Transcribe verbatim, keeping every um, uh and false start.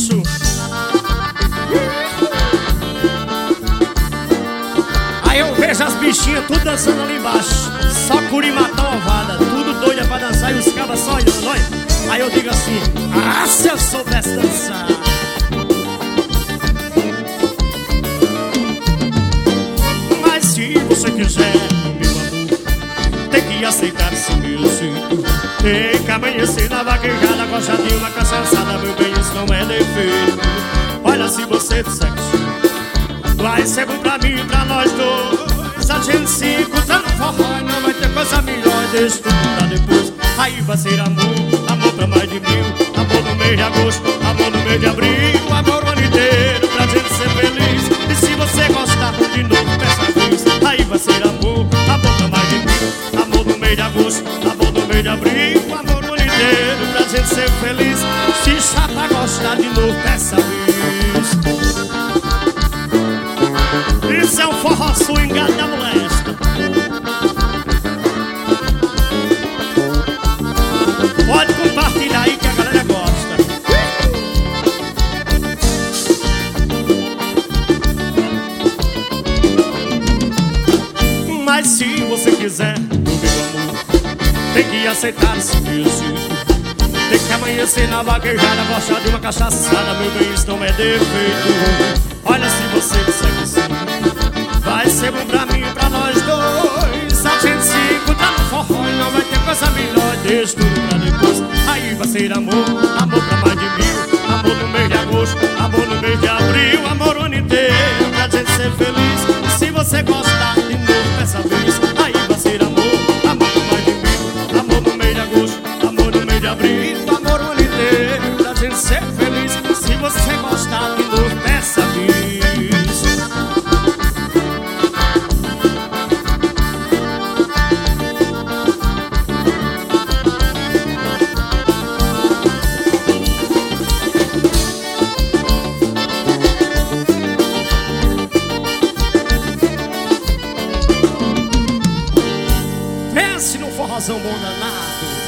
isso. Aí eu vejo as bichinhas tudo dançando ali embaixo, só curimatão ovada, tudo doida pra dançar e os cabas só olhando, olha. Aí eu digo assim, ah, se eu soubesse dançar. Mas se você quiser, meu amor, tem que aceitar esse meu jeito. Tem que amanhecer na vaquejada, gosta de uma cachaçada, meu bem, isso não é defeito. Olha, se você disser que sim, vai ser bom pra mim e pra nós dois. A gente se encontra no forró e não vai ter coisa melhor. Deixa tudo pra depois. Aí vai ser amor, amor pra mais de mil. Amor no mês de agosto, amor no mês de abril. Amor o ano inteiro pra gente ser feliz. E se você gostar de novo dessa vez, aí vai ser amor, amor pra mais de mil. Amor no mês de agosto, amor no mês de abril. Amor o ano inteiro pra gente ser feliz. Se chapa gostar de novo dessa vez. Isso é o forró swingado da molesta. Pode compartilhar aí que a galera gosta. Mas se você quiser, meu amor, tem que aceitar esse desígnio. Tem que amanhecer na vaquejada, gostar de uma cachaçada, meu bem, isso não é defeito. Olha, se você disser que sim, vai ser bom pra mim e pra nós dois. A gente se encontrar no forró e não vai ter coisa melhor. Deixa tudo pra depois. Aí vai ser amor, amor pra mais de mil. Amor no mês de agosto, amor no mês de abril. Amor o ano inteiro pra gente ser feliz. Se você gostar de novo dessa vez, aí vai ser amor, amor pra mais de mil. Amor no mês de agosto, amor no mês de abril. Amor o ano inteiro pra gente ser feliz. Se você gostar de novo dessa vez. Pense num forrozão bom danado.